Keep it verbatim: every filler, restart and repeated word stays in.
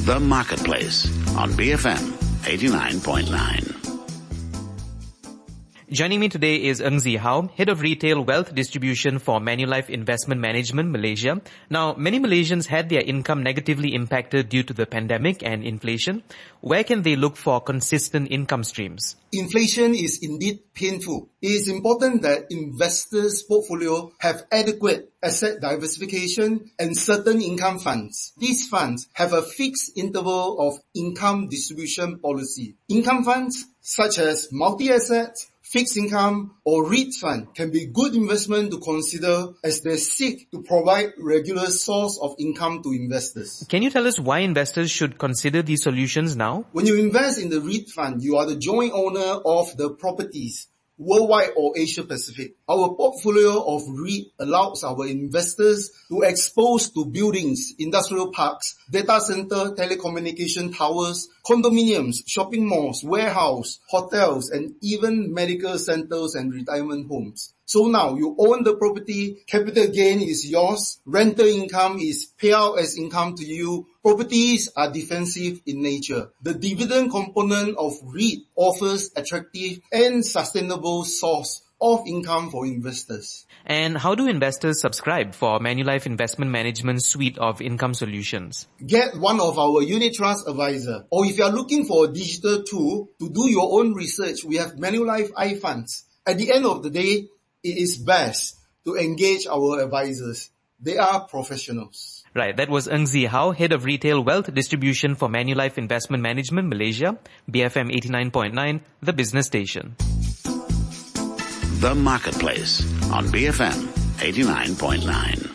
The Marketplace on B F M eighty-nine point nine. Joining me today is Ng Zee Hao, Head of Retail Wealth Distribution for Manulife Investment Management, Malaysia. Now, many Malaysians had their income negatively impacted due to the pandemic and inflation. Where can they look for consistent income streams? Inflation is indeed painful. It is important that investors' portfolio have adequate asset diversification and certain income funds. These funds have a fixed interval of income distribution policy. Income funds such as multi-assets, fixed income or REIT fund can be good investment to consider as they seek to provide regular source of income to investors. Can you tell us why investors should consider these solutions now? When you invest in the REIT fund, you are the joint owner of the properties, worldwide or Asia Pacific. Our portfolio of REIT allows our investors to expose to buildings, industrial parks, data center, telecommunication towers, condominiums, shopping malls, warehouse, hotels, and even medical centers and retirement homes. So now you own the property, capital gain is yours, rental income is payout as income to you, properties are defensive in nature. The dividend component of REIT offers attractive and sustainable source of income for investors. And how do investors subscribe for Manulife Investment Management suite of income solutions? Get one of our unit trust advisor. Or if you are looking for a digital tool to do your own research, we have Manulife iFunds. At the end of the day, it is best to engage our advisors. They are professionals. Right, that was Ng Zee Hao, Head of Retail Wealth Distribution for Manulife Investment Management, Malaysia, B F M eighty-nine point nine, the business station. The Marketplace on B F M eighty-nine point nine.